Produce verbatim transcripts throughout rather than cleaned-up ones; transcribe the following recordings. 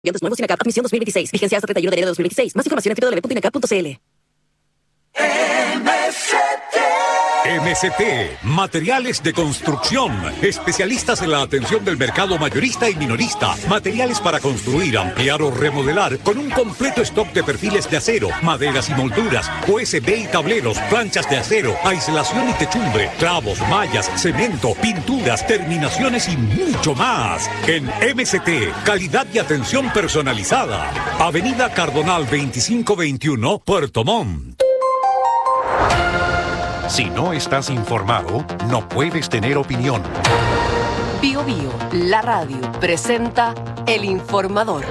Estudiantes nuevos INACAP, admisión dos mil veintiséis. Vigencia hasta treinta y uno de enero de dos mil veintiséis. Más información en doble u doble u doble u punto inacap punto c l. M C T. M C T, materiales de construcción, especialistas en la atención del mercado mayorista y minorista, materiales para construir, ampliar o remodelar, con un completo stock de perfiles de acero, maderas y molduras, U S B y tableros, planchas de acero, aislación y techumbre, clavos, mallas, cemento, pinturas, terminaciones y mucho más. En M C T, calidad y atención personalizada. Avenida Cardonal veinticinco veintiuno, Puerto Montt. Si no estás informado, no puedes tener opinión. Bio Bio, la radio, presenta El Informador.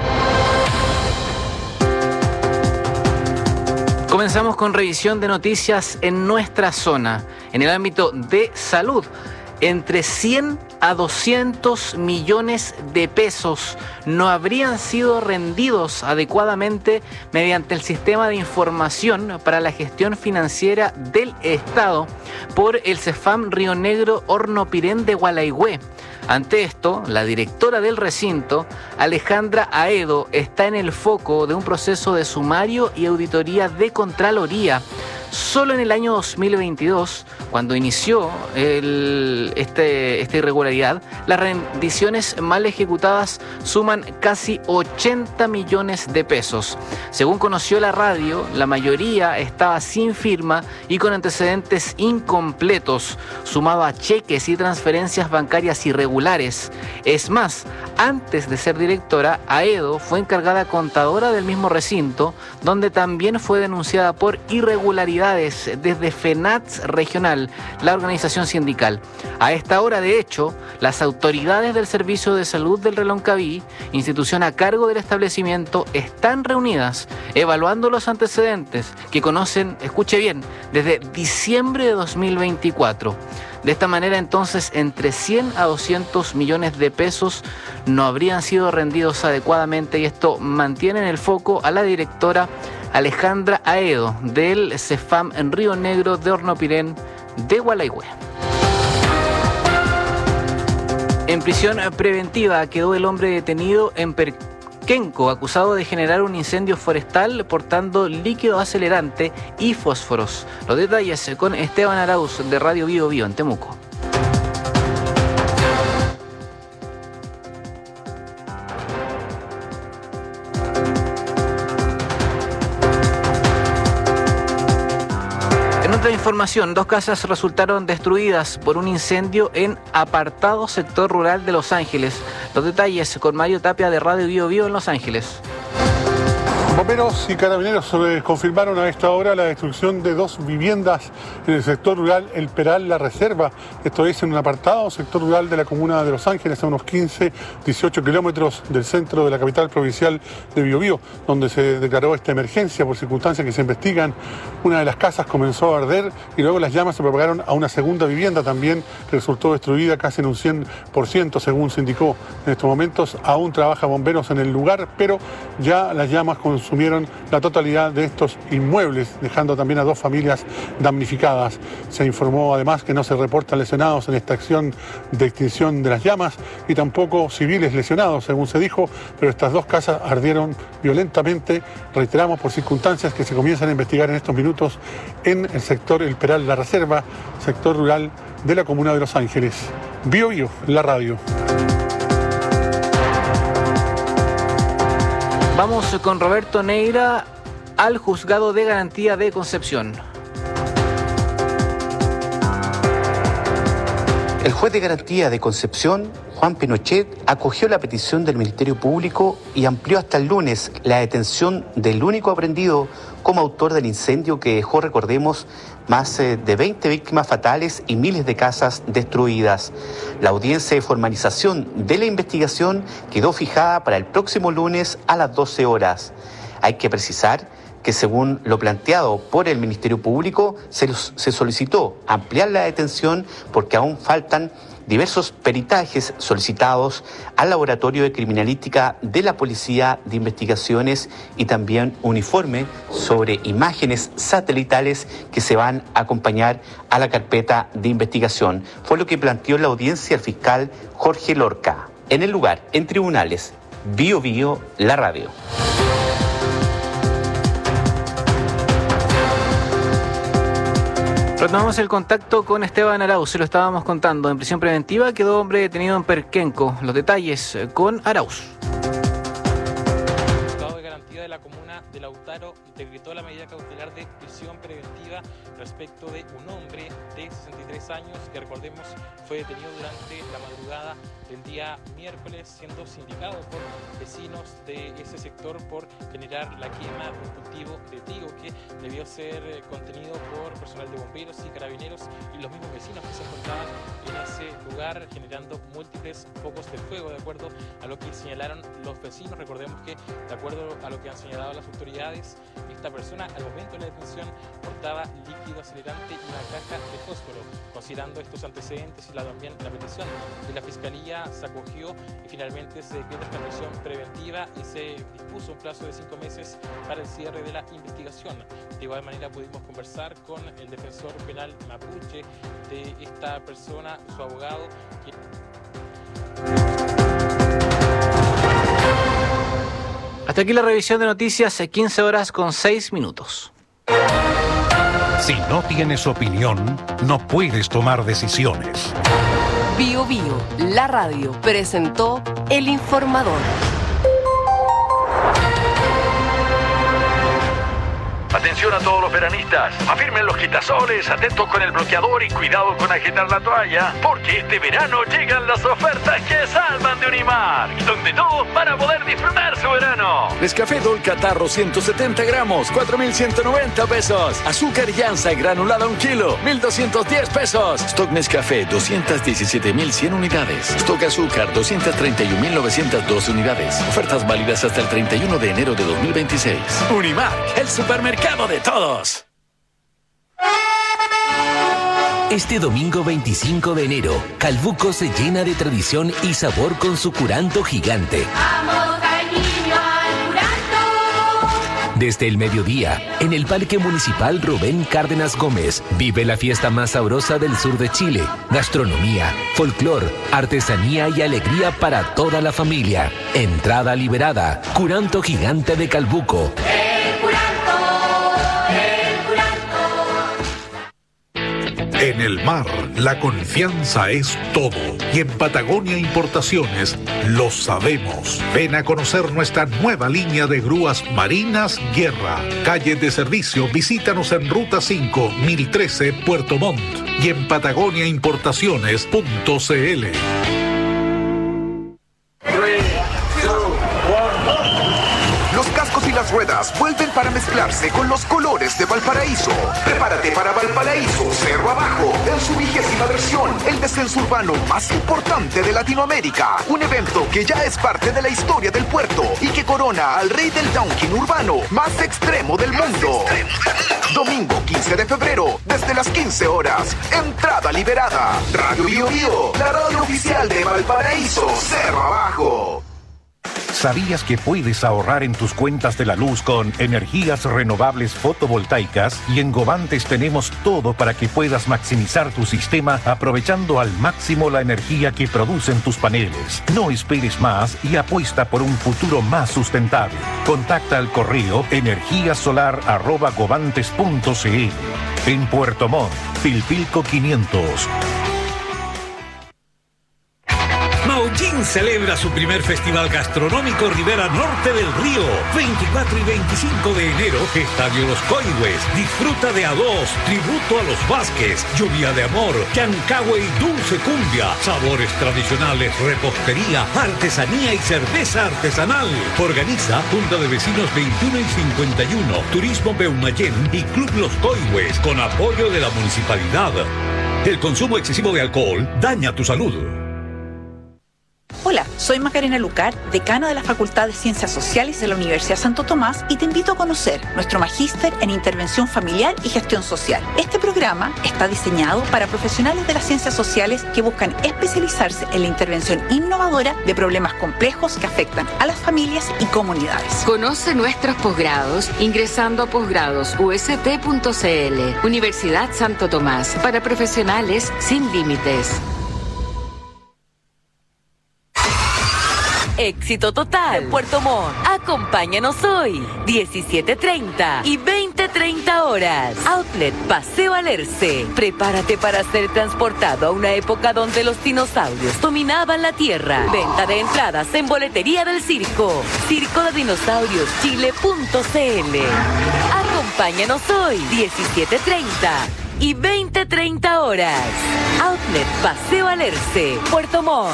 Comenzamos con revisión de noticias en nuestra zona. En el ámbito de salud, entre cien a doscientos millones de pesos no habrían sido rendidos adecuadamente mediante el sistema de información para la gestión financiera del Estado por el Cefam Río Negro Hornopirén de Gualaigüe. Ante esto, la directora del recinto, Alejandra Aedo, está en el foco de un proceso de sumario y auditoría de Contraloría. Solo en el año dos mil veintidós, cuando inició el, este, esta irregularidad, las rendiciones mal ejecutadas suman casi ochenta millones de pesos. Según conoció la radio, la mayoría estaba sin firma y con antecedentes incompletos, sumado a cheques y transferencias bancarias irregulares. Es más, antes de ser directora, Aedo fue encargada contadora del mismo recinto, donde también fue denunciada por irregularidades desde FENATS Regional, la organización sindical. A esta hora, de hecho, las autoridades del Servicio de Salud del Reloncaví, institución a cargo del establecimiento, están reunidas evaluando los antecedentes que conocen, escuche bien, desde diciembre de dos mil veinticuatro. De esta manera, entonces, entre cien a doscientos millones de pesos no habrían sido rendidos adecuadamente, y esto mantiene en el foco a la directora Alejandra Aedo del Cefam en Río Negro de Hornopirén de Gualaigüe. En prisión preventiva quedó el hombre detenido en Perquenco, acusado de generar un incendio forestal portando líquido acelerante y fósforos. Los detalles con Esteban Arauz de Radio Bio Bio en Temuco. Otra información, dos casas resultaron destruidas por un incendio en apartado sector rural de Los Ángeles. Los detalles con Mario Tapia de Radio Bio Bio en Los Ángeles. Bomberos y carabineros confirmaron a esta hora la destrucción de dos viviendas en el sector rural El Peral, La Reserva. Esto es en un apartado sector rural de la comuna de Los Ángeles, a unos quince, dieciocho kilómetros del centro de la capital provincial de Biobío, donde se declaró esta emergencia por circunstancias que se investigan. Una de las casas comenzó a arder y luego las llamas se propagaron a una segunda vivienda también, que resultó destruida casi en un cien por ciento, según se indicó. En estos momentos aún trabaja bomberos en el lugar, pero ya las llamas consumieron la totalidad de estos inmuebles, dejando también a dos familias damnificadas. Se informó además que no se reportan lesionados en esta acción de extinción de las llamas y tampoco civiles lesionados, según se dijo, pero estas dos casas ardieron violentamente, reiteramos, por circunstancias que se comienzan a investigar en estos minutos en el sector El Peral, La Reserva, sector rural de la comuna de Los Ángeles. Bio Bio, la radio. Vamos con Roberto Neira al Juzgado de Garantía de Concepción. El juez de garantía de Concepción, Juan Pinochet, acogió la petición del Ministerio Público y amplió hasta el lunes la detención del único aprehendido como autor del incendio que dejó, recordemos, más de veinte víctimas fatales y miles de casas destruidas. La audiencia de formalización de la investigación quedó fijada para el próximo lunes a las doce horas. Hay que precisar que, según lo planteado por el Ministerio Público, se, se solicitó ampliar la detención porque aún faltan diversos peritajes solicitados al Laboratorio de Criminalística de la Policía de Investigaciones y también un informe sobre imágenes satelitales que se van a acompañar a la carpeta de investigación. Fue lo que planteó la audiencia el fiscal Jorge Lorca. En el lugar, en tribunales, Bio Bio, la radio. Retomamos el contacto con Esteban Arauz, se lo estábamos contando. En prisión preventiva quedó hombre detenido en Perquenco. Los detalles con Arauz. El juzgado de garantía de la comuna de Lautaro decretó la medida cautelar de prisión preventiva respecto de un hombre de sesenta y tres años que, recordemos, fue detenido durante la madrugada del día miércoles, siendo sindicado por vecinos de ese sector por generar la quema de un cultivo de trigo que debió ser contenido por personal de bomberos y carabineros y los mismos vecinos que se encontraban en ese lugar, generando múltiples focos de fuego, de acuerdo a lo que señalaron los vecinos. Recordemos que, de acuerdo a lo que han señalado las autoridades, esta persona al momento de la detención portaba líquido acelerante y una caja de fósforo. Considerando estos antecedentes y la, también la petición de la Fiscalía, se acogió y finalmente se decretó esta prisión preventiva y se dispuso un plazo de cinco meses para el cierre de la investigación. De igual manera pudimos conversar con el defensor penal mapuche de esta persona, su abogado, que... Hasta aquí la revisión de noticias, quince horas con seis minutos. Si no tienes opinión, no puedes tomar decisiones. Bio Bio, la radio, presentó El Informador. Atención a todos los veranistas. Afirmen los quitasoles, atentos con el bloqueador y cuidado con agitar la toalla, porque este verano llegan las ofertas que salvan de Unimark, donde todos van a poder disfrutar su verano. Nescafé Dol Catarro ciento setenta gramos, cuatro mil ciento noventa pesos. Azúcar Llanza granulada un kilo, mil doscientos diez pesos. Stock Nescafé doscientos diecisiete mil cien unidades. Stock Azúcar doscientos treinta y un mil novecientos doce unidades. Ofertas válidas hasta el treinta y uno de enero de dos mil veintiséis. Unimark, el supermercado de todos. Este domingo veinticinco de enero, Calbuco se llena de tradición y sabor con su curanto gigante. ¡Vamos al niño al curanto! Desde el mediodía, en el Parque Municipal Rubén Cárdenas Gómez, vive la fiesta más sabrosa del sur de Chile. Gastronomía, folclor, artesanía y alegría para toda la familia. Entrada liberada. Curanto gigante de Calbuco. En el mar, la confianza es todo. Y en Patagonia Importaciones lo sabemos. Ven a conocer nuestra nueva línea de grúas marinas Guerra. Calle de servicio, visítanos en Ruta cinco, mil trece, Puerto Montt. Y en patagonia importaciones punto c l. Los cascos y las ruedas vuelven para mezclarse con los colores de Valparaíso. Prepárate para Valparaíso Cerro Abajo, en su vigésima versión, el descenso urbano más importante de Latinoamérica. Un evento que ya es parte de la historia del puerto y que corona al rey del downhill urbano más extremo del mundo. Domingo quince de febrero, desde las quince horas. Entrada liberada. Radio Bio Bio, la radio oficial de Valparaíso Cerro Abajo. ¿Sabías que puedes ahorrar en tus cuentas de la luz con energías renovables fotovoltaicas? Y en Govantes tenemos todo para que puedas maximizar tu sistema aprovechando al máximo la energía que producen tus paneles. No esperes más y apuesta por un futuro más sustentable. Contacta al correo energíasolar arroba govantes punto c l. En Puerto Montt, Pilpilco quinientos. Maullín celebra su primer festival gastronómico Ribera Norte del Río. veinticuatro y veinticinco de enero, Estadio Los Coihues. Disfruta de A dos, tributo a los Vázquez, Lluvia de Amor, Chancahue y Dulce Cumbia. Sabores tradicionales, repostería, artesanía y cerveza artesanal. Organiza Junta de Vecinos veintiuno y cincuenta y uno, Turismo Peumayén y Club Los Coihues, con apoyo de la municipalidad. El consumo excesivo de alcohol daña tu salud. Hola, soy Macarena Lucar, decana de la Facultad de Ciencias Sociales de la Universidad Santo Tomás y te invito a conocer nuestro magíster en Intervención Familiar y Gestión Social. Este programa está diseñado para profesionales de las ciencias sociales que buscan especializarse en la intervención innovadora de problemas complejos que afectan a las familias y comunidades. Conoce nuestros posgrados ingresando a posgrados u s t punto c l. Universidad Santo Tomás, para profesionales sin límites. éxito total. En Puerto Montt, acompáñanos hoy, diecisiete treinta y veinte treinta horas. Outlet Paseo Alerce. Prepárate para ser transportado a una época donde los dinosaurios dominaban la Tierra. Venta de entradas en boletería del circo. Circo de Dinosaurios Chile punto c l. Acompáñanos hoy, diecisiete treinta y veinte treinta horas. Outlet Paseo Alerce, Puerto Montt.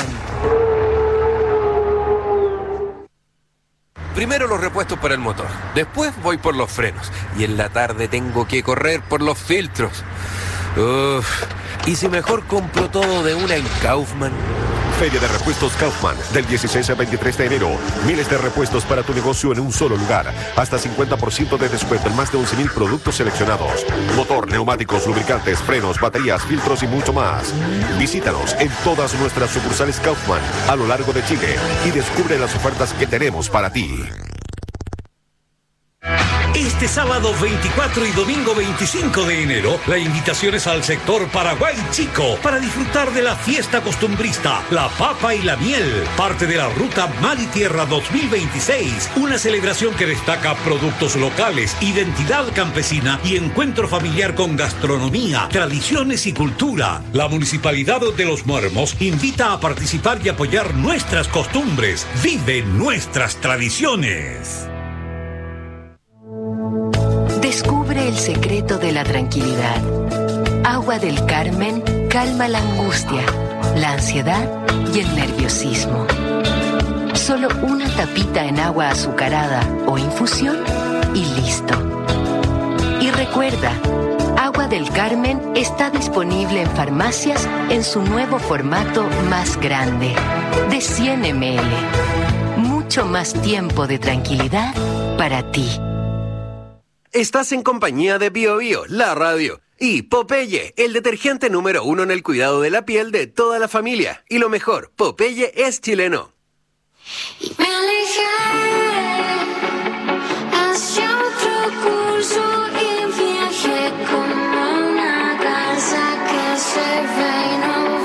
Primero los repuestos para el motor, después voy por los frenos y en la tarde tengo que correr por los filtros. Uf, ¿y si mejor compro todo de una en Kaufman? Feria de Repuestos Kaufman, del dieciséis al veintitrés de enero. Miles de repuestos para tu negocio en un solo lugar. Hasta cincuenta por ciento de descuento en más de once mil productos seleccionados. Motor, neumáticos, lubricantes, frenos, baterías, filtros y mucho más. Visítanos en todas nuestras sucursales Kaufman a lo largo de Chile y descubre las ofertas que tenemos para ti. Este sábado veinticuatro y domingo veinticinco de enero, la invitación es al sector Paraguay Chico para disfrutar de la fiesta costumbrista, la papa y la miel, parte de la Ruta Mar y Tierra dos mil veintiséis, una celebración que destaca productos locales, identidad campesina y encuentro familiar con gastronomía, tradiciones y cultura. La Municipalidad de Los Muermos invita a participar y apoyar nuestras costumbres. Vive nuestras tradiciones. Descubre el secreto de la tranquilidad. Agua del Carmen calma la angustia, la ansiedad y el nerviosismo. Solo una tapita en agua azucarada o infusión y listo. Y recuerda, Agua del Carmen está disponible en farmacias en su nuevo formato más grande, de cien mililitros. Mucho más tiempo de tranquilidad para ti. Estás en compañía de Bio Bio, la radio, y Popeye, el detergente número uno en el cuidado de la piel de toda la familia. Y lo mejor, Popeye es chileno. Y me alejé hacia otro curso y viajé como una casa que se ve y no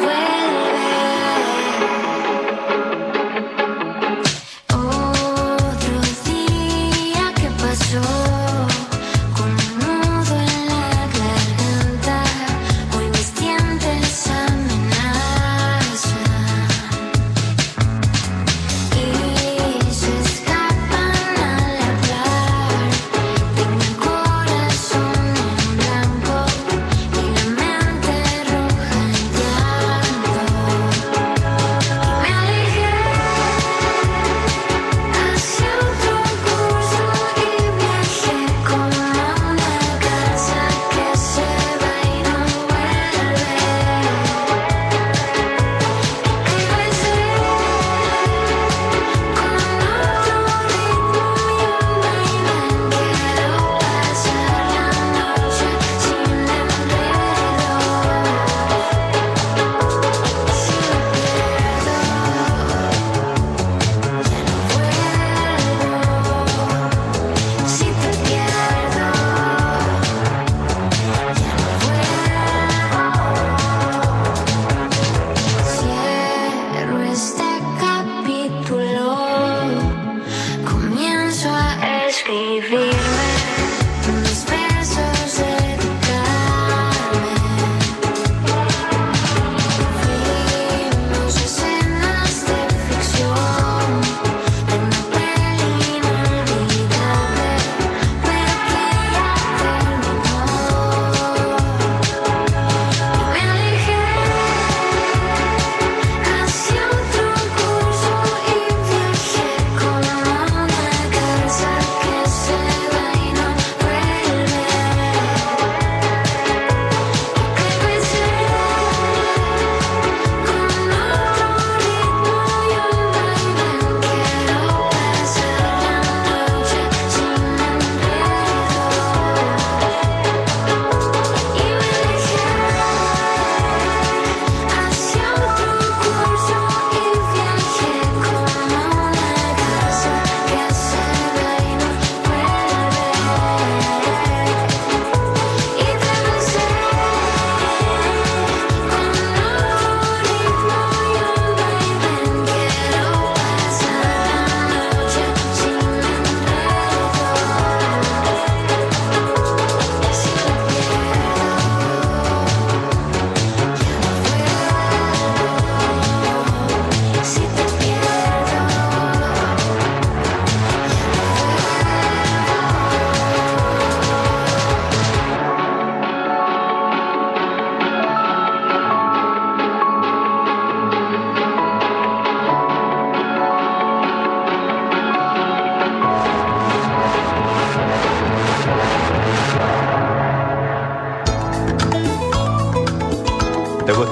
vuelve. Otro día que pasó. Say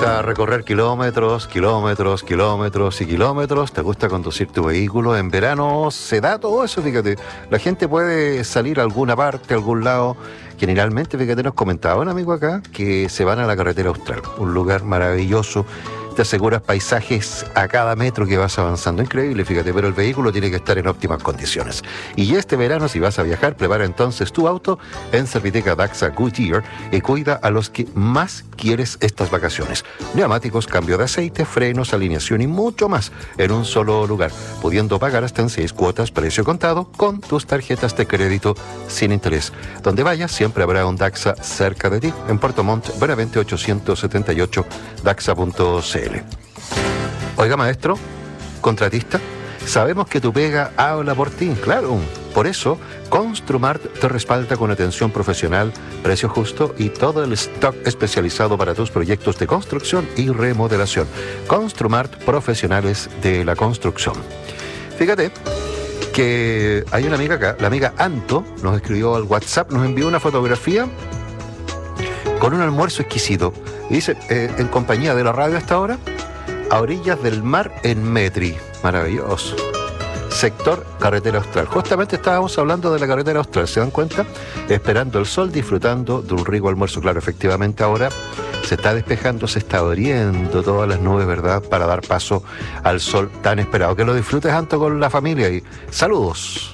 gusta recorrer kilómetros, kilómetros, kilómetros y kilómetros, te gusta conducir tu vehículo, en verano se da todo eso, fíjate. La gente puede salir a alguna parte, a algún lado. Generalmente, fíjate, nos comentaba un amigo acá que se van a la carretera austral, un lugar maravilloso. Te aseguras paisajes a cada metro que vas avanzando. Increíble, fíjate, pero el vehículo tiene que estar en óptimas condiciones. Y este verano, si vas a viajar, prepara entonces tu auto en Serviteca Daxa Goodyear y cuida a los que más quieres estas vacaciones. Neumáticos, cambio de aceite, frenos, alineación y mucho más en un solo lugar, pudiendo pagar hasta en seis cuotas, precio contado, con tus tarjetas de crédito sin interés. Donde vayas, siempre habrá un Daxa cerca de ti. En Puerto Montt, Benavente ochocientos setenta y ocho, daxa punto c l. Oiga, maestro, contratista, sabemos que tu pega habla por ti, claro. Por eso, Construmart te respalda con atención profesional, precio justo y todo el stock especializado para tus proyectos de construcción y remodelación. Construmart, profesionales de la construcción. Fíjate que hay una amiga acá, la amiga Anto, nos escribió al WhatsApp, nos envió una fotografía con un almuerzo exquisito. Y dice, eh, en compañía de la radio hasta ahora, a orillas del mar en Metri. Maravilloso. Sector Carretera Austral. Justamente estábamos hablando de la Carretera Austral, ¿se dan cuenta? Esperando el sol, disfrutando de un rico almuerzo. Claro, efectivamente ahora se está despejando, se está abriendo todas las nubes, ¿verdad? Para dar paso al sol tan esperado. Que lo disfrutes, Anto, con la familia y saludos.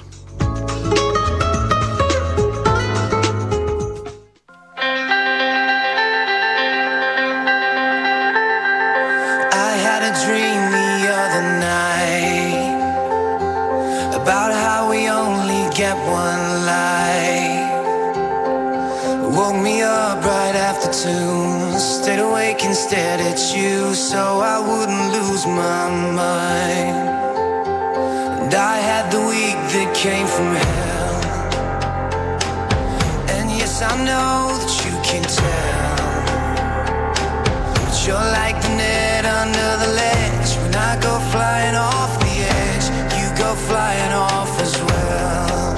Stayed awake and stared at you so I wouldn't lose my mind. And I had the week that came from hell. And yes, I know that you can tell, but you're like the net under the ledge. When I go flying off the edge, you go flying off as well.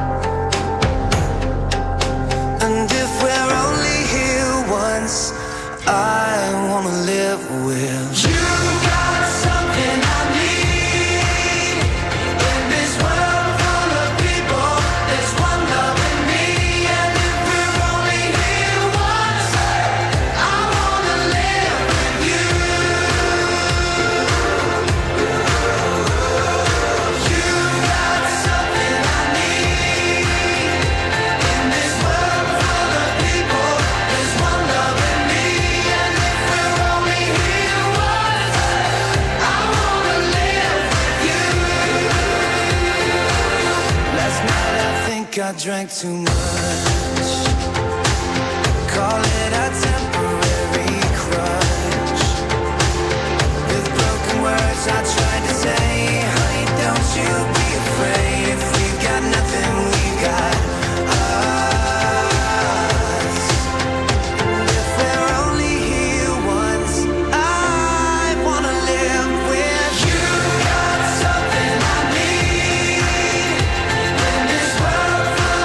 And if we're only here once, I wanna live with you. Got something I need in this world full of people. There's one love in me, and if we're only here once, I wanna live with you. You got something I need in this world full of people. There's one love in me. I drank too much. Call it a temporary crush. With broken words I tried to say, honey, don't you be afraid. If we've got nothing, we've got us. And if we're only here once, I wanna live with you. Got something I need in this world.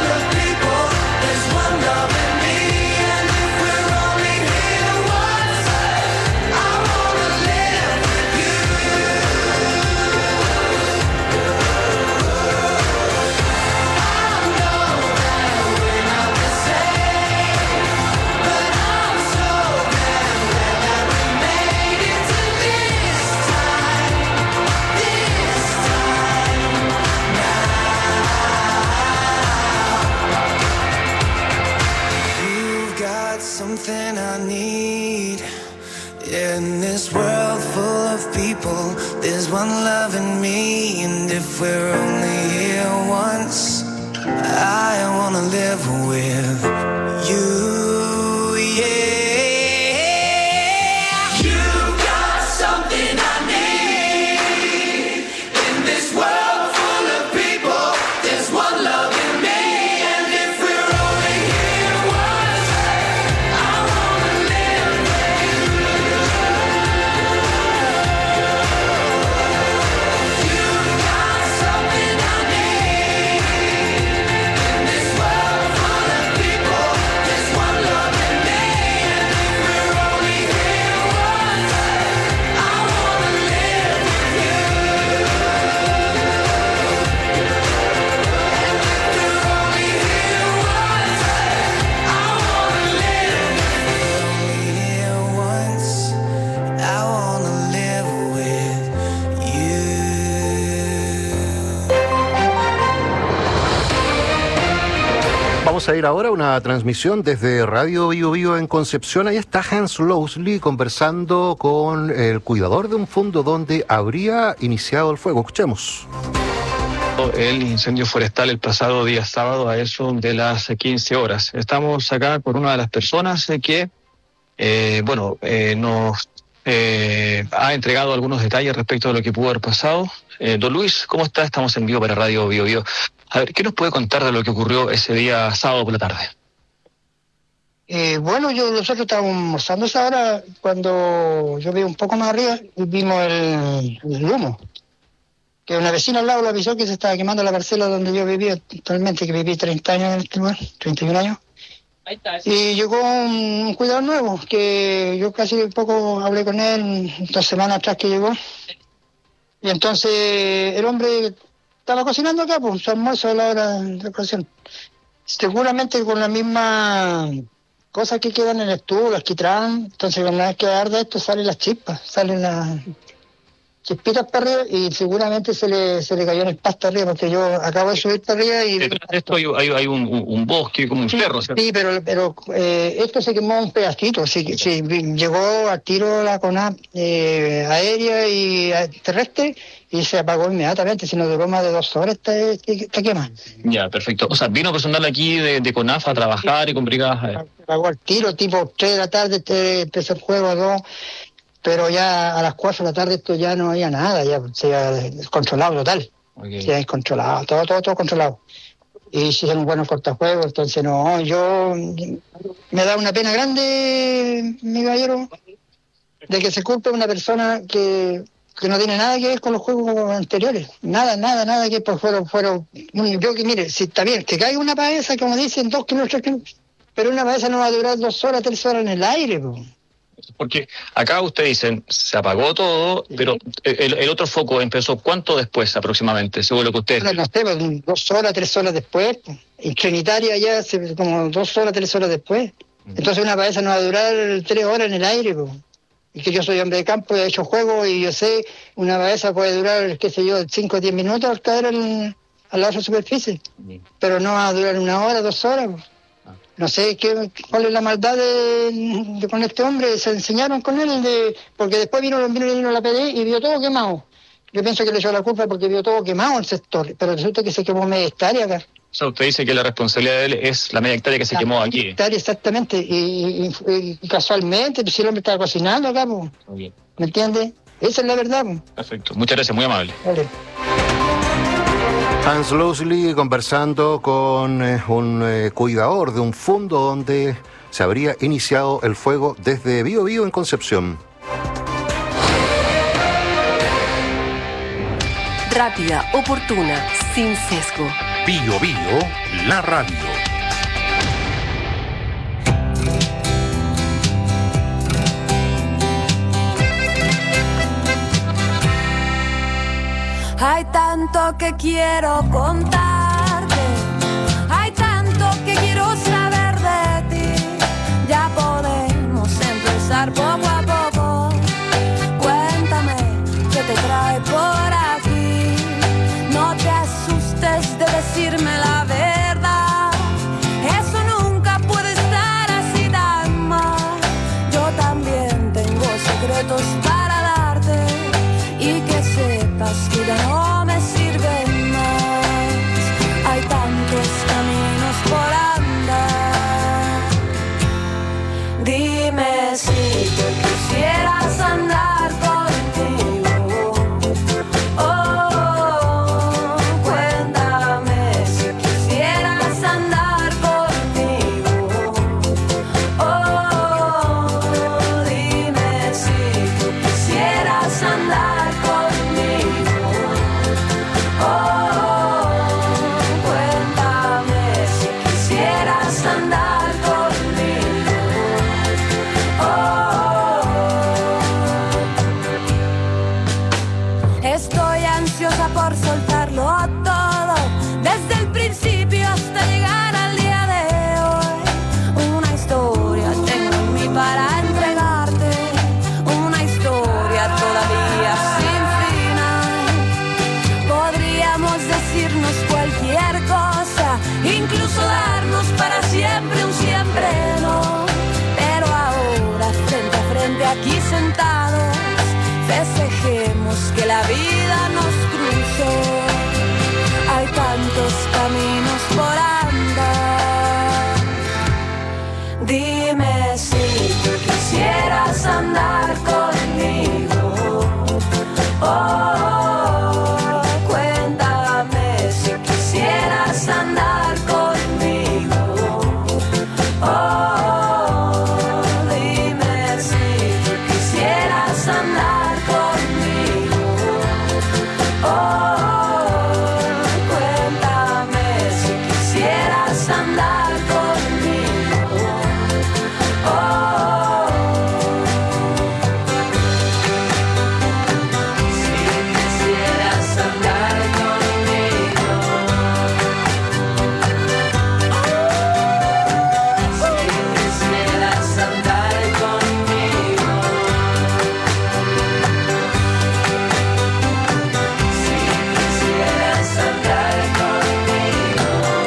Something I need in this world full of people. There's one love in me, and if we're only here once, I wanna live with you, yeah. You've got something I need in this world full of people. There's one love in me. People Vamos a ir ahora a una transmisión desde Radio Bio Bio en Concepción. Ahí está Hans Lowesley conversando con el cuidador de un fondo donde habría iniciado el fuego. Escuchemos. El incendio forestal el pasado día sábado a eso de las quince horas. Estamos acá con una de las personas que, eh, bueno, eh, nos eh, ha entregado algunos detalles respecto a lo que pudo haber pasado. Eh, don Luis, ¿cómo está? Estamos en vivo para Radio Bio Bio. A ver, ¿qué nos puede contar de lo que ocurrió ese día sábado por la tarde? Eh, bueno, yo nosotros estábamos almorzando esa hora cuando yo vi un poco más arriba y vimos el, el humo. Que una vecina al lado lo avisó que se estaba quemando la parcela donde yo vivía actualmente, que viví treinta años en este lugar, treinta y un años. Ahí está, sí. Y llegó un, un cuidador nuevo, que yo casi un poco hablé con él dos semanas atrás que llegó. Y entonces el hombre estaba cocinando acá, pues, su almuerzo a la hora de cocción. Seguramente con la misma cosa que quedan en el estuvo, las quitraban, entonces una vez que arde esto salen las chispas, salen las chispitas para arriba y seguramente se le se le cayó en el pasto arriba, porque yo acabo de subir para arriba y... Detrás de esto hay, hay, hay un, un bosque, como un sí, cerro, ¿cierto? Sí, pero, pero eh, esto se quemó un pedacito, sí, sí, llegó al tiro la CONAF eh, aérea y eh, terrestre y se apagó inmediatamente, si no duró más de dos horas esta, esta quema. Ya, perfecto. O sea, vino personal aquí de, de CONAF a trabajar sí, y con brigadas... Eh. Se apagó al tiro, tipo tres de la tarde, este, empezó el juego a dos... Pero ya a las cuatro de la tarde esto ya no había nada, ya se había descontrolado total. Okay. Se había descontrolado, todo, todo, todo controlado. Y hicieron buenos cortafuegos, entonces no, yo... Me da una pena grande, mi caballero, de que se culpe a una persona que, que no tiene nada que ver con los juegos anteriores. Nada, nada, nada que por fueron, fueron... Yo que mire, si está bien, que caiga una paesa, como dicen, dos kilómetros, pero una paesa no va a durar dos horas, tres horas en el aire, pues. Porque acá ustedes dicen, se apagó todo, pero el, el otro foco empezó ¿cuánto después aproximadamente, según lo que ustedes... No, no sé, pues, dos horas, tres horas después. En Trinitaria ya se, como dos horas, tres horas después. Entonces una paesa no va a durar tres horas en el aire, pues. Y que yo soy hombre de campo, he hecho juego y yo sé, una paesa puede durar, qué sé yo, cinco o diez minutos al caer al, a la otra superficie. Pero no va a durar una hora, dos horas, pues. No sé qué, cuál es la maldad de, de con este hombre, se enseñaron con él, de, porque después vino, vino, vino la P D y vio todo quemado. Yo pienso que le echó la culpa porque vio todo quemado el sector, pero resulta que se quemó media hectárea acá. O sea, usted dice que la responsabilidad de él es la media hectárea que se la quemó aquí. Media hectárea, exactamente, y, y, y casualmente, pues si el hombre estaba cocinando acá, pues, ¿me entiende? Esa es la verdad, pues. Perfecto, muchas gracias, muy amable. Vale. Hans Lowesley conversando con eh, un eh, cuidador de un fondo donde se habría iniciado el fuego desde Bio Bio en Concepción. Rápida, oportuna, sin sesgo. Bio Bio, la radio. Hay tanto que quiero contarte, hay tanto que quiero saber de ti. Ya podemos empezar poco a poco. Cuéntame qué te trae por aquí. No te asustes de decirme la verdad. Eso nunca puede estar así tan mal. Yo también tengo secretos para darte y que sepas que ya no me sirven más. Hay tantos caminos por andar. Dime si tú quisieras andar contigo. Oh, cuéntame si quisieras andar contigo. Oh, dime si tú quisieras andar conmigo. Oh, cuéntame si quisieras andar conmigo. Oh, estoy ansiosa por soltarlo todo, desde el principio hasta llegar al día de hoy. Una historia tengo en mí para entregarte, una historia todavía sin final. Podríamos decirnos cualquier cosa, incluso darnos para quisieras andar conmigo. Oh, dime si tú quisieras andar conmigo. Oh, cuéntame si quisieras andar conmigo. Oh, si quisieras andar conmigo. Si quisieras andar conmigo. Si quisieras andar conmigo.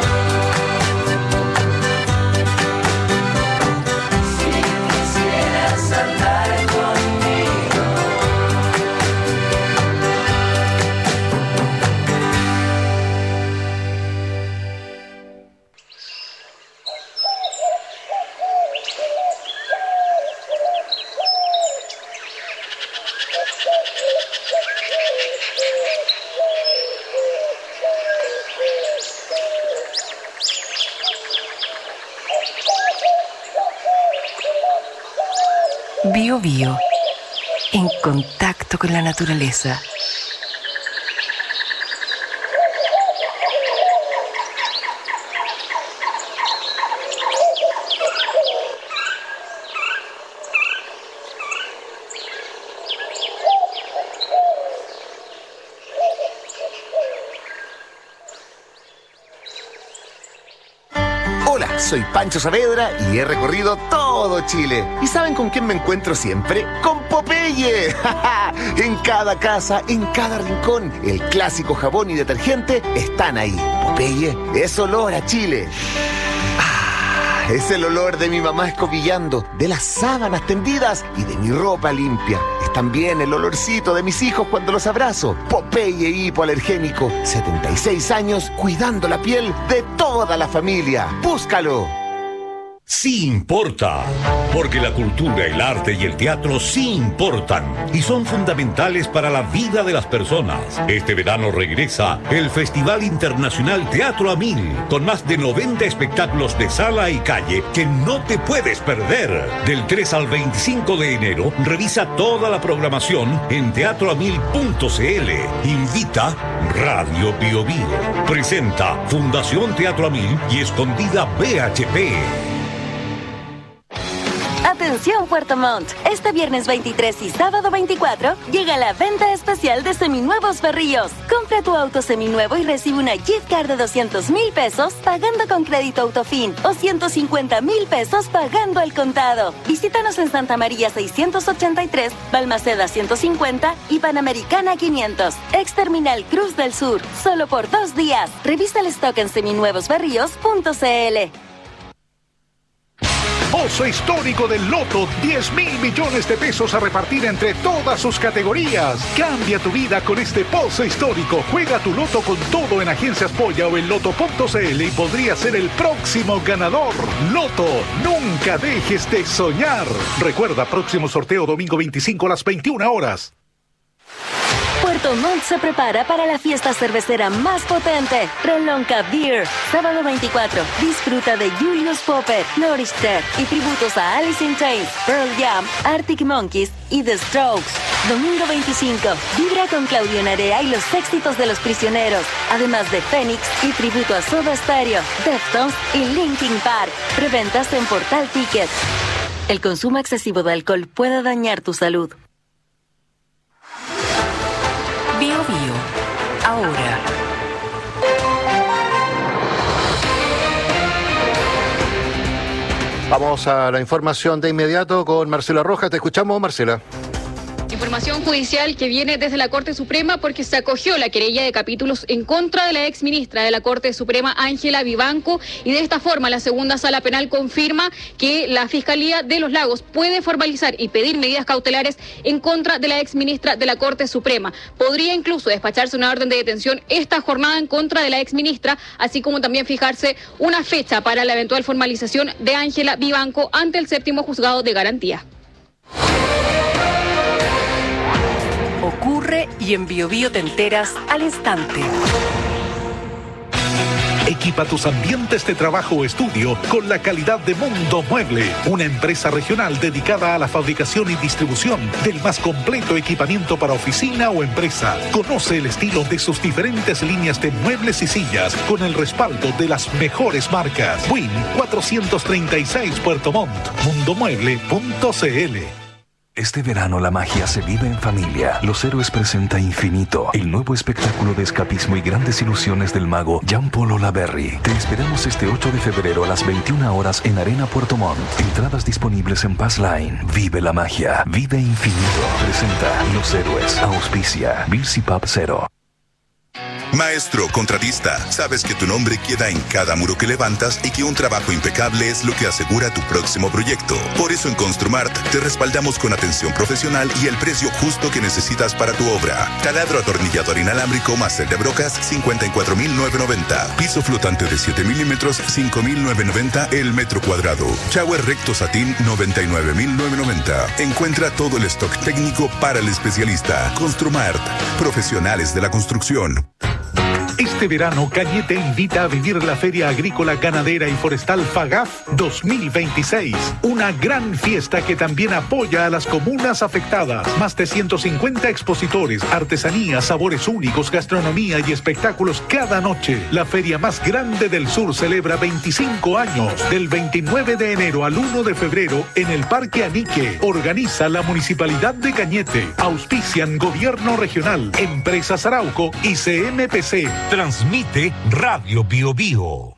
Si quisieras andar conmigo. Bio Bio, en contacto con la naturaleza. Hola, soy Pancho Saavedra y he recorrido todo Chile. ¿Y saben con quién me encuentro siempre? ¡Con Popeye! En cada casa, en cada rincón, el clásico jabón y detergente están ahí. Popeye es olor a Chile. Ah, es el olor de mi mamá escobillando, de las sábanas tendidas y de mi ropa limpia. Es también el olorcito de mis hijos cuando los abrazo. Popeye hipoalergénico, setenta y seis años cuidando la piel de toda la familia. ¡Búscalo! Sí importa, porque la cultura, el arte y el teatro sí importan y son fundamentales para la vida de las personas. Este verano regresa el Festival Internacional Teatro a Mil, con más de noventa espectáculos de sala y calle que no te puedes perder. Del tres al veinticinco de enero, revisa toda la programación en teatro a mil punto cl. Invita Radio Bio Bio. Presenta Fundación Teatro a Mil y Escondida B H P. Atención Puerto Montt, este viernes veintitrés y sábado veinticuatro llega la venta especial de seminuevos Berríos. Compra tu auto seminuevo y recibe una gift card de doscientos mil pesos pagando con crédito Autofin o ciento cincuenta mil pesos pagando al contado. Visítanos en Santa María seiscientos ochenta y tres, Balmaceda ciento cincuenta y Panamericana quinientos. Ex Terminal Cruz del Sur, solo por dos días. Revisa el stock en seminuevos berríos punto cl. Pozo histórico del Loto, diez mil millones de pesos a repartir entre todas sus categorías. Cambia tu vida con este pozo histórico. Juega tu Loto con todo en Agencias Polla o en loto punto cl y podría ser el próximo ganador. Loto, nunca dejes de soñar. Recuerda, próximo sorteo domingo veinticinco a las veintiuna horas. Puerto Montt se prepara para la fiesta cervecera más potente, Relonca Beer. Sábado veinticuatro, disfruta de Julius Popper, Norrichter y tributos a Alice in Chains, Pearl Jam, Arctic Monkeys y The Strokes. Domingo veinticinco, vibra con Claudio Narea y los éxitos de Los Prisioneros, además de Phoenix y tributo a Soda Stereo, Deftones y Linkin Park. Preventas en Portal Ticket. El consumo excesivo de alcohol puede dañar tu salud. Bio Bio, ahora. Vamos a la información de inmediato con Marcela Rojas. Te escuchamos, Marcela. Información judicial que viene desde la Corte Suprema porque se acogió la querella de capítulos en contra de la ex ministra de la Corte Suprema, Ángela Vivanco, y de esta forma la segunda sala penal confirma que la Fiscalía de Los Lagos puede formalizar y pedir medidas cautelares en contra de la ex ministra de la Corte Suprema. Podría incluso despacharse una orden de detención esta jornada en contra de la ex ministra, así como también fijarse una fecha para la eventual formalización de Ángela Vivanco ante el séptimo juzgado de garantía. Ocurre y en Bio Bio te enteras al instante. Equipa tus ambientes de trabajo o estudio con la calidad de Mundo Mueble, una empresa regional dedicada a la fabricación y distribución del más completo equipamiento para oficina o empresa. Conoce el estilo de sus diferentes líneas de muebles y sillas con el respaldo de las mejores marcas. Win cuatrocientos treinta y seis Puerto Montt, mundomueble punto cl. Este verano la magia se vive en familia. Los Héroes presenta Infinito, el nuevo espectáculo de escapismo y grandes ilusiones del mago Jean-Paul Olaverry. Te esperamos este ocho de febrero a las veintiuna horas en Arena Puerto Montt. Entradas disponibles en Passline. Vive la magia. Vive Infinito. Presenta Los Héroes. Auspicia Birsi Pub Cero. Maestro contratista, sabes que tu nombre queda en cada muro que levantas y que un trabajo impecable es lo que asegura tu próximo proyecto. Por eso en Construmart te respaldamos con atención profesional y el precio justo que necesitas para tu obra. Taladro atornillador inalámbrico máster de brocas cincuenta y cuatro mil novecientos noventa. Piso flotante de siete milímetros cinco mil novecientos noventa el metro cuadrado. Shower recto satín noventa y nueve mil novecientos noventa. Encuentra todo el stock técnico para el especialista. Construmart, profesionales de la construcción. Este verano, Cañete invita a vivir la Feria Agrícola, Ganadera y Forestal FAGAF dos mil veintiséis. Una gran fiesta que también apoya a las comunas afectadas. Más de ciento cincuenta expositores, artesanías, sabores únicos, gastronomía y espectáculos cada noche. La feria más grande del sur celebra veinticinco años. Del veintinueve de enero al uno de febrero en el Parque Anique. Organiza la Municipalidad de Cañete. Auspician Gobierno Regional, Empresas Arauco y C M P C. Transmite Radio Bio Bio.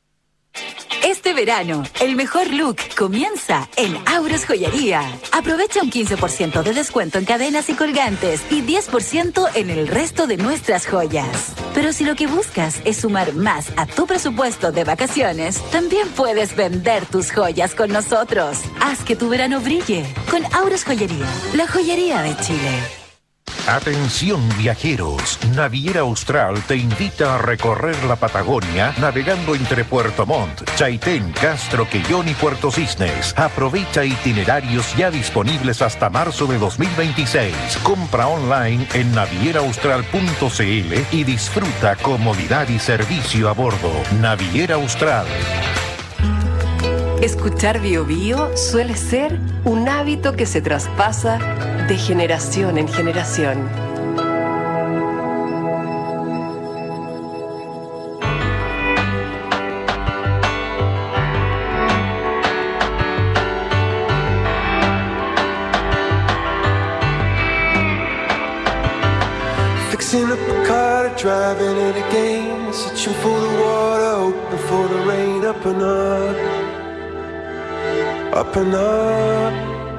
Este verano, el mejor look comienza en Auros Joyería. Aprovecha un quince por ciento de descuento en cadenas y colgantes y diez por ciento en el resto de nuestras joyas. Pero si lo que buscas es sumar más a tu presupuesto de vacaciones, también puedes vender tus joyas con nosotros. Haz que tu verano brille con Auros Joyería, la joyería de Chile. Atención viajeros, Naviera Austral te invita a recorrer la Patagonia navegando entre Puerto Montt, Chaitén, Castro, Quellón y Puerto Cisnes. Aprovecha itinerarios ya disponibles hasta marzo de dos mil veintiséis. Compra online en naviera austral punto cl y disfruta comodidad y servicio a bordo. Naviera Austral. Escuchar Bio Bio suele ser un hábito que se traspasa de generación en generación. Fixing up a car, driving it again, searching for the water, hoping for the rain, up and up. Up and up,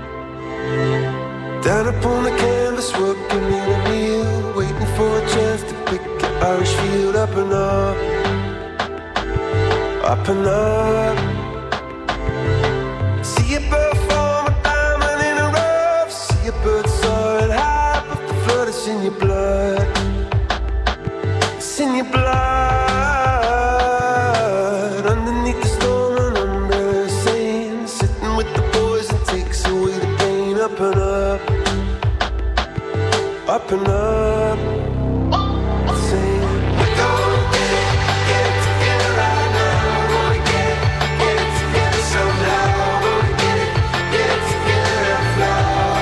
down upon the canvas, working in a wheel, waiting for a chance to pick an Irish field. Up and up, up and up. See a bird form a diamond in a rough. See a bird soaring high, but the flood is in your blood. It's in your blood. Underneath the storm and under the sand, sitting with the boys and takes away the pain. Up and up, up and up. Saying, we're gonna get it, get it together right now. We're gonna get it, get it together somehow. We're gonna get it, get it together and fly.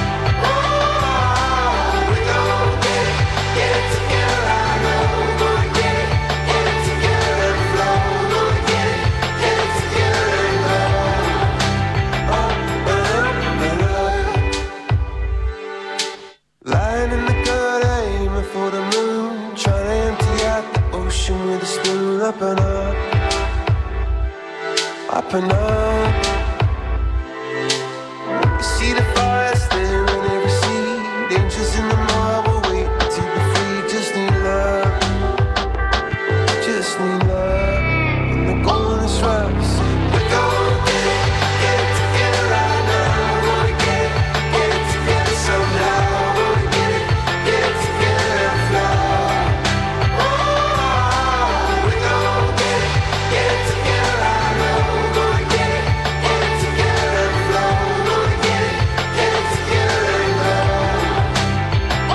Oh, we're gonna get it, get it together right now. We're gonna get it, get it together and fly. We're gonna get it, get it together and fly. Up and up and up. Lying in the gutter, aiming for the moon, trying to empty out the ocean with a spoon. Up and up, up and up. You see the fire staring in every sea, dangers in the marble, waiting to be free. Just need love, just need love. And the going is rough. So we're gonna get it, get it together right now. We're gonna get it, get it together somehow. We're gonna get it, get it together and fly. Oh, we're gonna get it, get it together right now. We're gonna get it, get it together and fly. We're gonna get it, get it together and fly.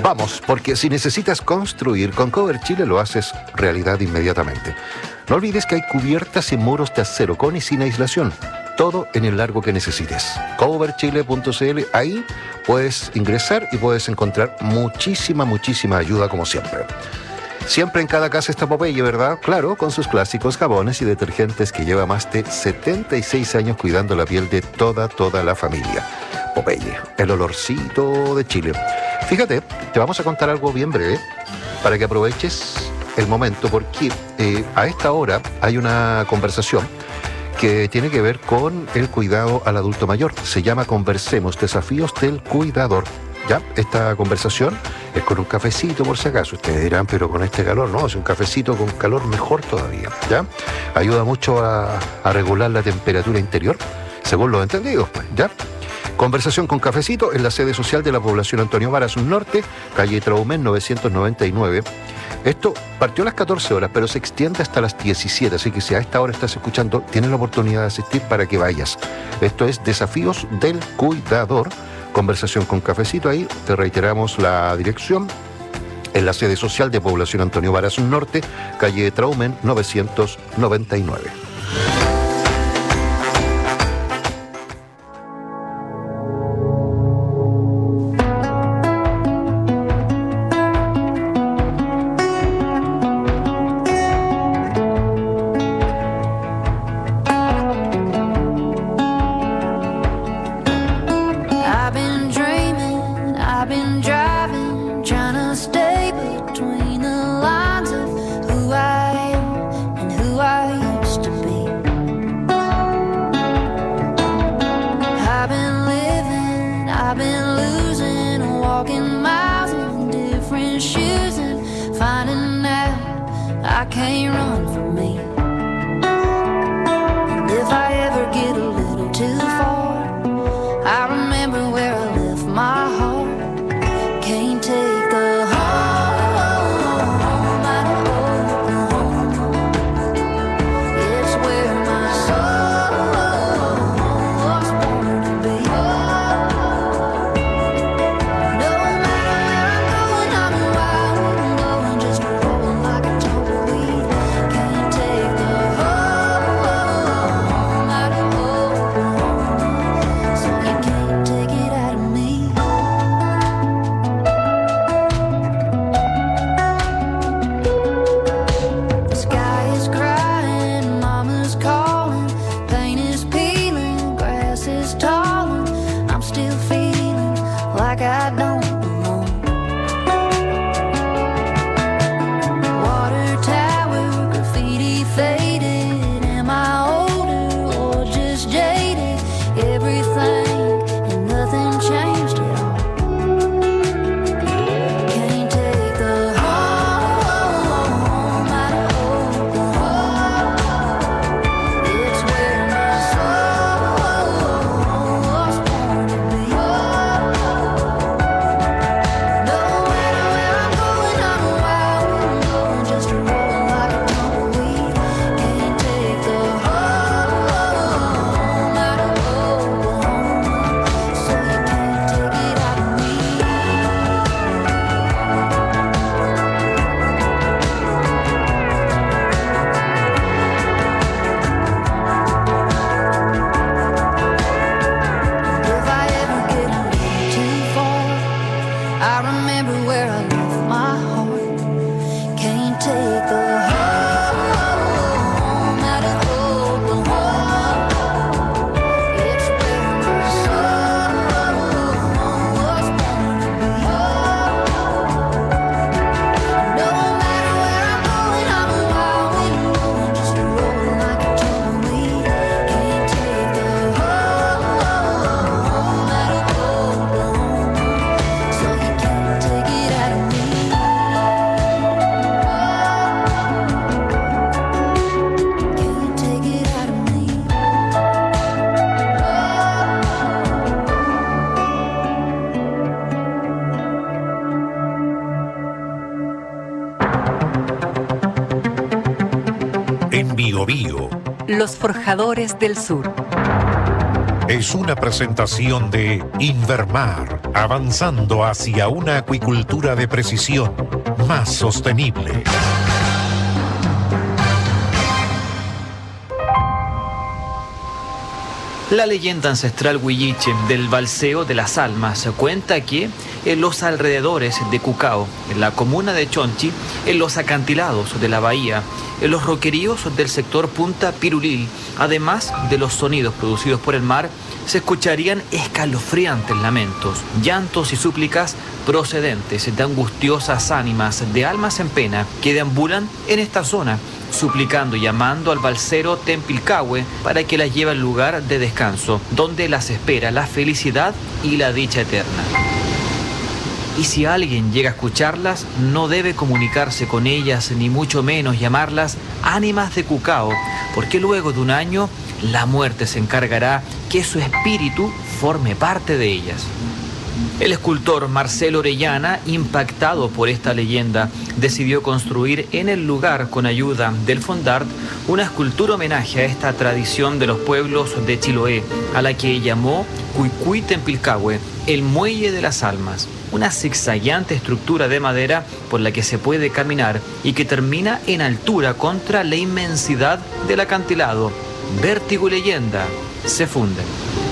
Vamos, porque si necesitas construir, con Cover Chile lo haces realidad inmediatamente. No olvides que hay cubiertas y muros de acero con y sin aislación. Todo en el largo que necesites. cover chile punto c l, ahí puedes ingresar y puedes encontrar muchísima, muchísima ayuda como siempre. Siempre en cada casa está Popeye, ¿verdad? Claro, con sus clásicos jabones y detergentes que lleva más de setenta y seis años cuidando la piel de toda, toda la familia. Popeye, el olorcito de Chile. Fíjate, te vamos a contar algo bien breve para que aproveches el momento, porque eh, a esta hora hay una conversación que tiene que ver con el cuidado al adulto mayor. Se llama Conversemos, desafíos del cuidador. ¿Ya? Esta conversación es con un cafecito, por si acaso. Ustedes dirán, pero con este calor, no, es un cafecito con calor mejor todavía, ¿ya? Ayuda mucho a, a regular la temperatura interior, según los entendidos, pues, ¿ya? Conversación con cafecito en la sede social de la población Antonio Varas Norte, calle Traumen novecientos noventa y nueve. Esto partió a las catorce horas, pero se extiende hasta las diecisiete, así que si a esta hora estás escuchando, tienes la oportunidad de asistir para que vayas. Esto es Desafíos del Cuidador, conversación con cafecito. Ahí te reiteramos la dirección, en la sede social de población Antonio Varas Norte, calle Traumen novecientos noventa y nueve. En Bio Bio, Los Forjadores del Sur. Es una presentación de Invermar, avanzando hacia una acuicultura de precisión más sostenible. La leyenda ancestral huilliche del balseo de las almas cuenta que en los alrededores de Cucao, en la comuna de Chonchi, en los acantilados de la bahía, en los roqueríos del sector Punta Pirulil, además de los sonidos producidos por el mar, se escucharían escalofriantes lamentos, llantos y súplicas procedentes de angustiosas ánimas de almas en pena que deambulan en esta zona, suplicando y llamando al balsero Tempilcahue para que las lleve al lugar de descanso, donde las espera la felicidad y la dicha eterna. Y si alguien llega a escucharlas, no debe comunicarse con ellas, ni mucho menos llamarlas ánimas de Cucao, porque luego de un año la muerte se encargará que su espíritu forme parte de ellas. El escultor Marcelo Orellana, impactado por esta leyenda, decidió construir en el lugar, con ayuda del Fondart, una escultura homenaje a esta tradición de los pueblos de Chiloé, a la que llamó Cuicuy Tempilcahue, el muelle de las almas, una zigzagueante estructura de madera por la que se puede caminar y que termina en altura contra la inmensidad del acantilado. Vértigo y leyenda se funden.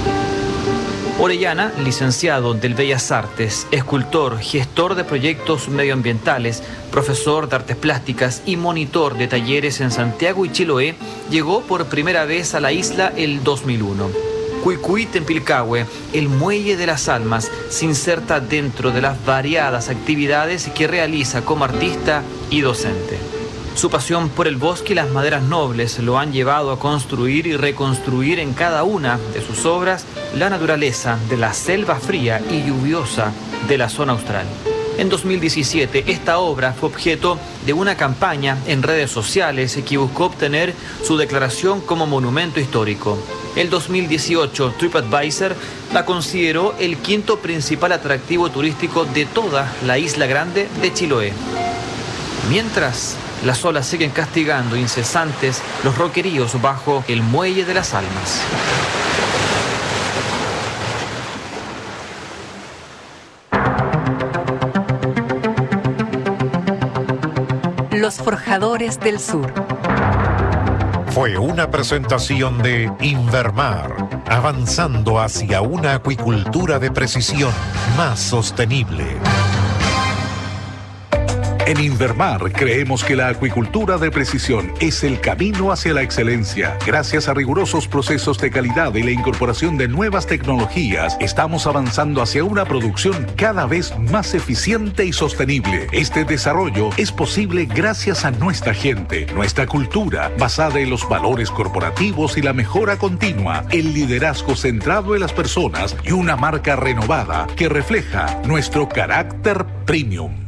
Orellana, licenciado del Bellas Artes, escultor, gestor de proyectos medioambientales, profesor de artes plásticas y monitor de talleres en Santiago y Chiloé, llegó por primera vez a la isla el dos mil uno. Cuicuy Tempilcahue, el muelle de las almas, se inserta dentro de las variadas actividades que realiza como artista y docente. Su pasión por el bosque y las maderas nobles lo han llevado a construir y reconstruir en cada una de sus obras la naturaleza de la selva fría y lluviosa de la zona austral. En dos mil diecisiete, esta obra fue objeto de una campaña en redes sociales que buscó obtener su declaración como monumento histórico. El dos mil dieciocho, TripAdvisor la consideró el quinto principal atractivo turístico de toda la isla grande de Chiloé. Mientras las olas siguen castigando incesantes los roqueríos bajo el muelle de las almas. Los Forjadores del Sur. Fue una presentación de Invermar, avanzando hacia una acuicultura de precisión más sostenible. En Invermar creemos que la acuicultura de precisión es el camino hacia la excelencia. Gracias a rigurosos procesos de calidad y la incorporación de nuevas tecnologías, estamos avanzando hacia una producción cada vez más eficiente y sostenible. Este desarrollo es posible gracias a nuestra gente, nuestra cultura, basada en los valores corporativos y la mejora continua, el liderazgo centrado en las personas y una marca renovada que refleja nuestro carácter premium.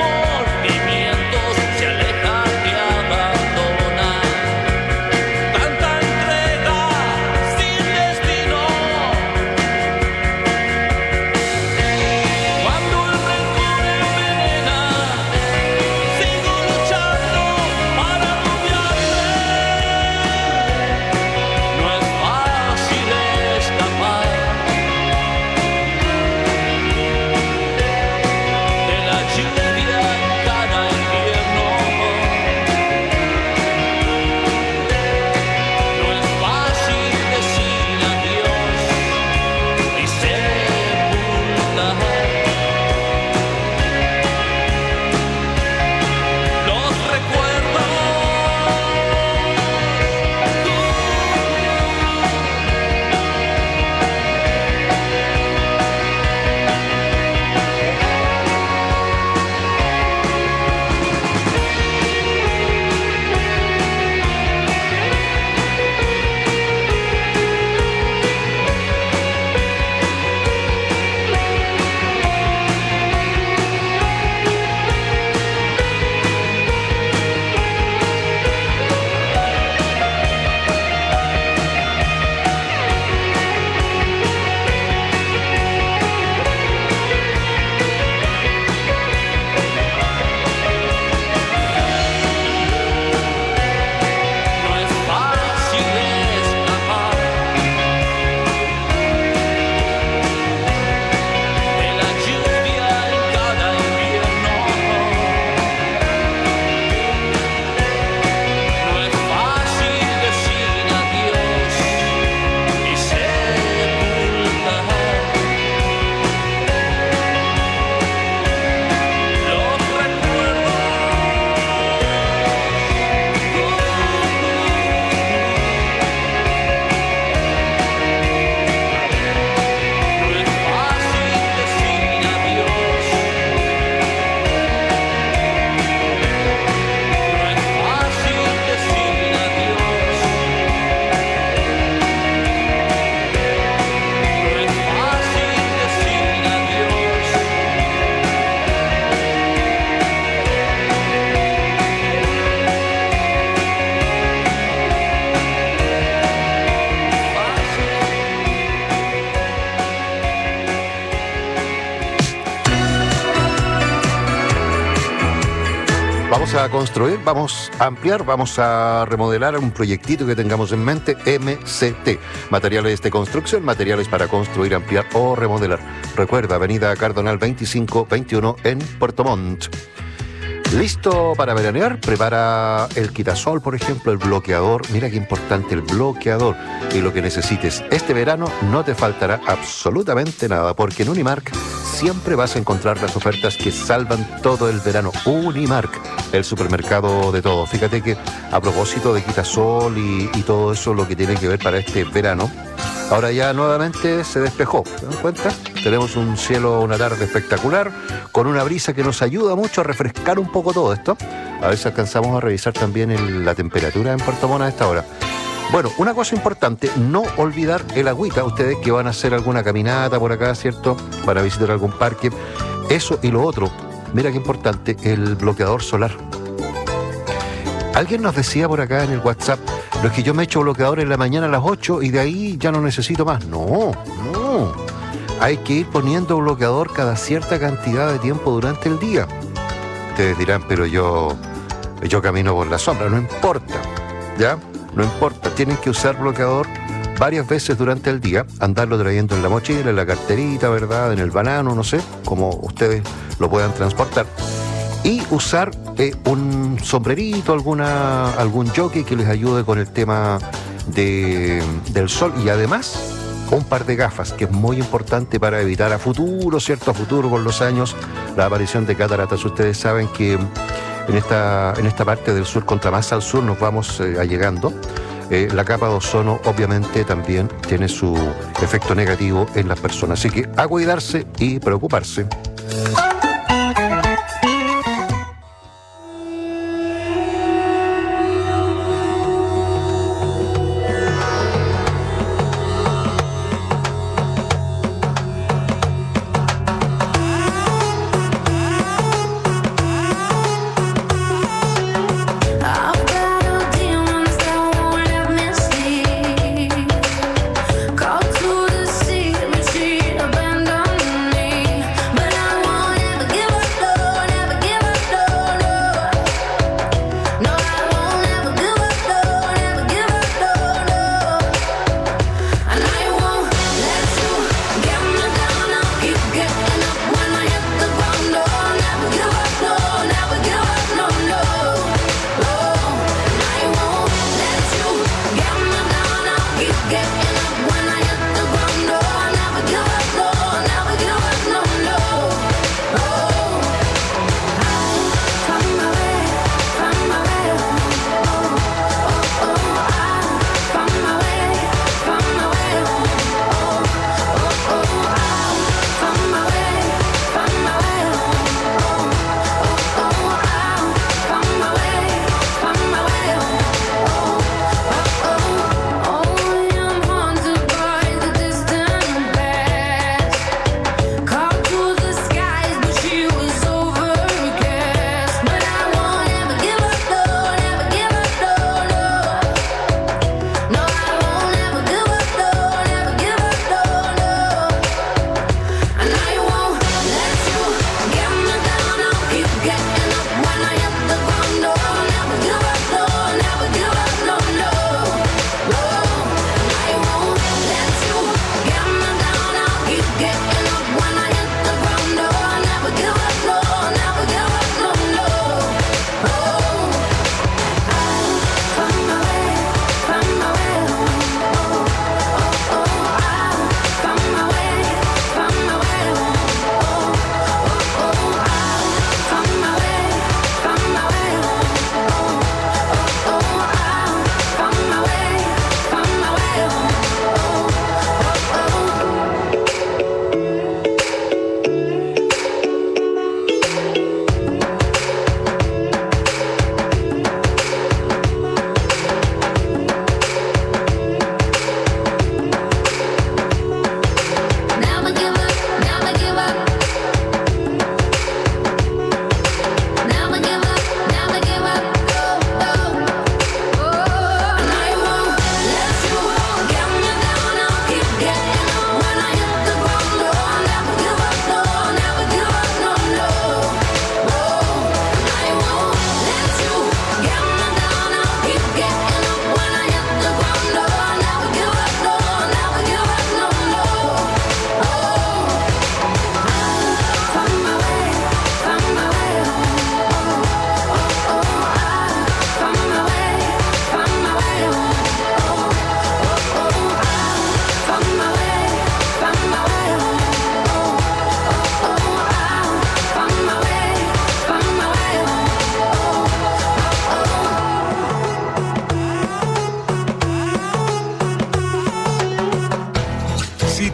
Tanto Vamos a construir, vamos a ampliar, vamos a remodelar un proyectito que tengamos en mente. M C T, materiales de construcción, materiales para construir, ampliar o remodelar. Recuerda, avenida Cardonal veinticinco veintiuno en Puerto Montt. ¿Listo para veranear? Prepara el quitasol, por ejemplo, el bloqueador. Mira qué importante el bloqueador. Y lo que necesites este verano no te faltará absolutamente nada, porque en Unimark siempre vas a encontrar las ofertas que salvan todo el verano. Unimark, el supermercado de todo. Fíjate que a propósito de quitasol y, y todo eso, lo que tiene que ver para este verano, ahora ya nuevamente se despejó. ¿Se dan cuenta? Tenemos un cielo, una tarde espectacular, con una brisa que nos ayuda mucho a refrescar un poco todo esto. A ver si alcanzamos a revisar también el, la temperatura en Puerto Montt a esta hora. Bueno, una cosa importante, no olvidar el agüita. Ustedes que van a hacer alguna caminata por acá, ¿cierto? Van a visitar algún parque. Eso y lo otro, mira qué importante, el bloqueador solar. Alguien nos decía por acá en el WhatsApp, no es que yo me echo bloqueador en la mañana a las ocho y de ahí ya no necesito más. No, no. Hay que ir poniendo bloqueador cada cierta cantidad de tiempo durante el día. Ustedes dirán, pero yo, yo camino por la sombra. No importa, ¿ya? No importa. Tienen que usar bloqueador varias veces durante el día, andarlo trayendo en la mochila, en la carterita, ¿verdad? En el banano, no sé, como ustedes lo puedan transportar. Y usar eh, un sombrerito, alguna, algún jockey que les ayude con el tema de, del sol. Y además, un par de gafas, que es muy importante para evitar a futuro, ¿cierto? A futuro, con los años, la aparición de cataratas. Ustedes saben que en esta, en esta parte del sur, contra más al sur nos vamos eh, allegando, eh, la capa de ozono obviamente también tiene su efecto negativo en las personas. Así que a cuidarse y preocuparse. Call to the sea, retreat, abandon me. But I want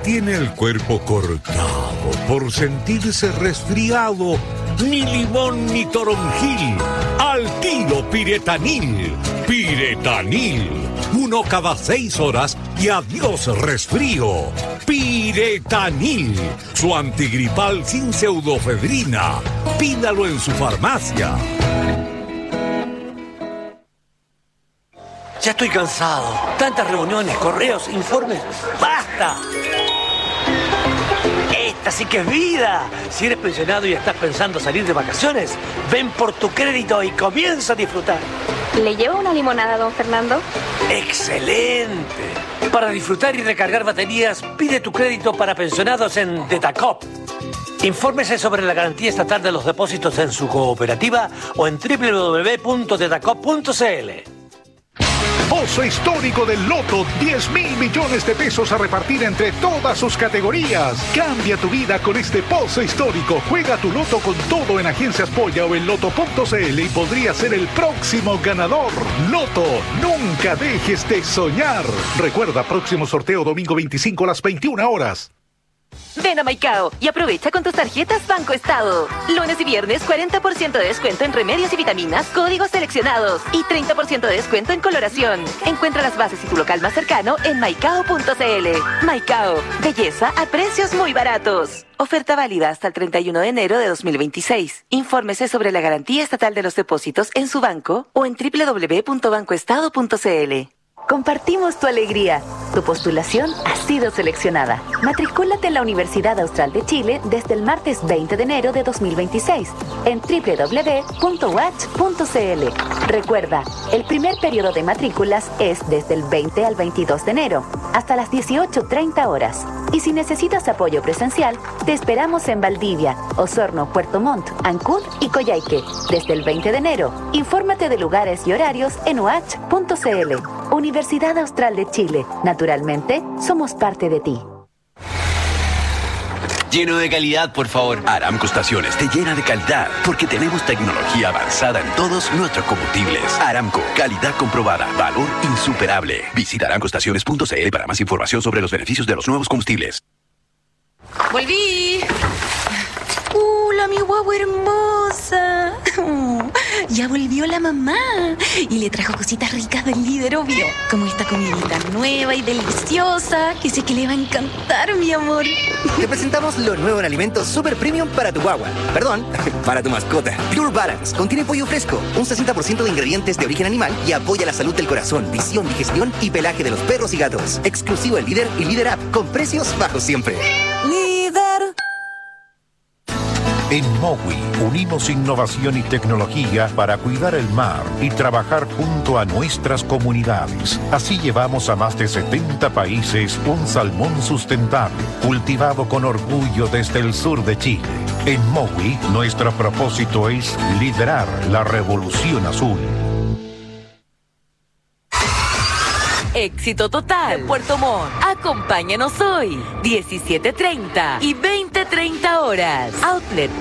tiene el cuerpo cortado por sentirse resfriado, ni limón ni toronjil, al tiro Piretanil. Piretanil, uno cada seis horas y adiós resfrío. Piretanil, su antigripal sin pseudofedrina. Pídalo en su farmacia. Ya estoy cansado. Tantas reuniones, correos, informes. ¡Basta! Esta sí que es vida. Si eres pensionado y estás pensando salir de vacaciones, ven por tu crédito y comienza a disfrutar. ¿Le llevo una limonada, don Fernando? ¡Excelente! Para disfrutar y recargar baterías, pide tu crédito para pensionados en Tetacop. Infórmese sobre la garantía estatal de los depósitos en su cooperativa o en doble u doble u doble u punto tetacop punto c l. Pozo histórico del Loto, diez mil millones de pesos a repartir entre todas sus categorías. Cambia tu vida con este pozo histórico. Juega tu Loto con todo en Agencias Polla o en loto punto c l y podría ser el próximo ganador. Loto, nunca dejes de soñar. Recuerda, próximo sorteo domingo veinticinco a las veintiuna horas. Ven a Maicao y aprovecha con tus tarjetas Banco Estado. Lunes y viernes, cuarenta por ciento de descuento en remedios y vitaminas, códigos seleccionados y treinta por ciento de descuento en coloración. Encuentra las bases y tu local más cercano en maicao punto c l. Maicao, belleza a precios muy baratos. Oferta válida hasta el treinta y uno de enero de dos mil veintiséis. Infórmese sobre la garantía estatal de los depósitos en su banco o en doble u doble u doble u punto banco estado punto c l. Compartimos tu alegría. Tu postulación ha sido seleccionada. Matricúlate en la Universidad Austral de Chile desde el martes veinte de enero de dos mil veintiséis en doble u doble u doble u punto u a c h punto c l. Recuerda, el primer periodo de matrículas es desde el veinte al veintidós de enero, hasta las dieciocho treinta horas. Y si necesitas apoyo presencial, te esperamos en Valdivia, Osorno, Puerto Montt, Ancud y Coyhaique desde el veinte de enero. Infórmate de lugares y horarios en u a c h punto c l. Universidad Austral de Chile. Naturalmente, somos parte de ti. Lleno de calidad, por favor. Aramco Estaciones te llena de calidad porque tenemos tecnología avanzada en todos nuestros combustibles. Aramco, calidad comprobada, valor insuperable. Visita aramco estaciones punto c l para más información sobre los beneficios de los nuevos combustibles. ¡Volví! ¡Hola, mi guagua hermosa! Oh, ya volvió la mamá y le trajo cositas ricas del líder, obvio. Como esta comidita nueva y deliciosa que sé que le va a encantar, mi amor. Te presentamos lo nuevo en alimentos super premium para tu guagua. Perdón, para tu mascota. Pure Balance contiene pollo fresco, un sesenta por ciento de ingredientes de origen animal y apoya la salud del corazón, visión, digestión y pelaje de los perros y gatos. Exclusivo en Líder y Líder App, con precios bajos siempre. Líder. En Mowi unimos innovación y tecnología para cuidar el mar y trabajar junto a nuestras comunidades. Así llevamos a más de setenta países un salmón sustentable, cultivado con orgullo desde el sur de Chile. En Mowi, nuestro propósito es liderar la revolución azul. Éxito total. Puerto Montt. Acompáñanos hoy, diecisiete treinta y veinte treinta horas. Outlet